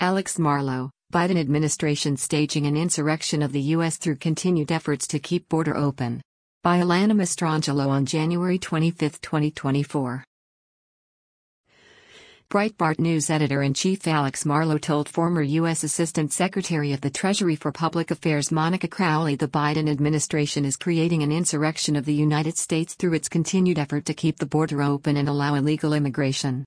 Alex Marlow, Biden administration staging an insurrection of the U.S. through continued efforts to keep border open. By Alana Mastrangelo on January 25, 2024. Breitbart News editor-in-chief Alex Marlow told former U.S. Assistant Secretary of the Treasury for Public Affairs Monica Crowley the Biden administration is creating an insurrection of the United States through its continued effort to keep the border open and allow illegal immigration.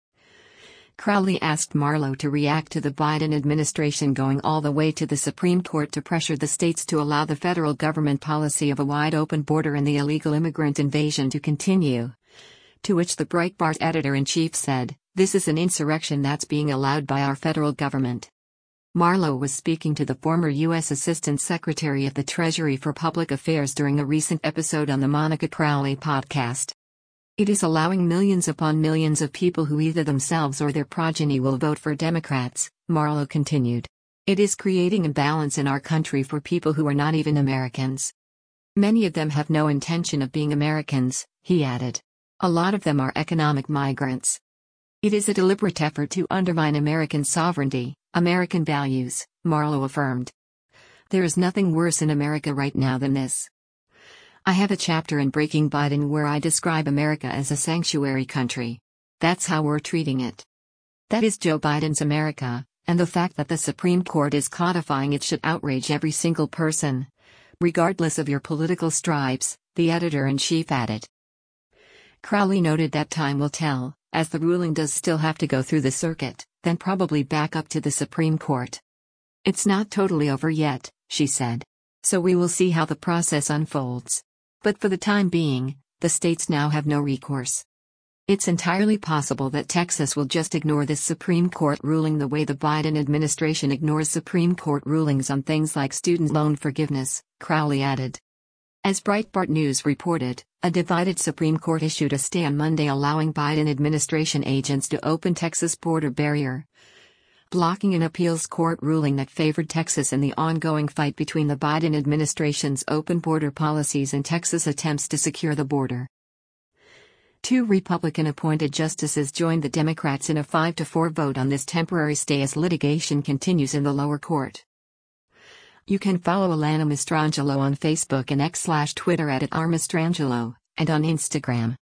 Crowley asked Marlow to react to the Biden administration going all the way to the Supreme Court to pressure the states to allow the federal government policy of a wide-open border and the illegal immigrant invasion to continue. To which the Breitbart editor-in-chief said, "This is an insurrection that's being allowed by our federal government." Marlow was speaking to the former U.S. Assistant Secretary of the Treasury for Public Affairs during a recent episode on the Monica Crowley podcast. It is allowing millions upon millions of people who either themselves or their progeny will vote for Democrats, Marlow continued. It is creating imbalance in our country for people who are not even Americans. Many of them have no intention of being Americans, he added. A lot of them are economic migrants. It is a deliberate effort to undermine American sovereignty, American values, Marlow affirmed. There is nothing worse in America right now than this. I have a chapter in Breaking Biden where I describe America as a sanctuary country. That's how we're treating it. That is Joe Biden's America, and the fact that the Supreme Court is codifying it should outrage every single person, regardless of your political stripes, the editor-in-chief added. Crowley noted that time will tell, as the ruling does still have to go through the circuit, then probably back up to the Supreme Court. It's not totally over yet, she said. So we will see how the process unfolds. But for the time being, the states now have no recourse. It's entirely possible that Texas will just ignore this Supreme Court ruling the way the Biden administration ignores Supreme Court rulings on things like student loan forgiveness, Crowley added. As Breitbart News reported, a divided Supreme Court issued a stay on Monday allowing Biden administration agents to open Texas border barrier, blocking an appeals court ruling that favored Texas in the ongoing fight between the Biden administration's open border policies and Texas' attempts to secure the border. Two Republican-appointed justices joined the Democrats in a 5-4 vote on this temporary stay as litigation continues in the lower court. You can follow Alana Mastrangelo on Facebook and X/Twitter @rmastrangelo, and on Instagram.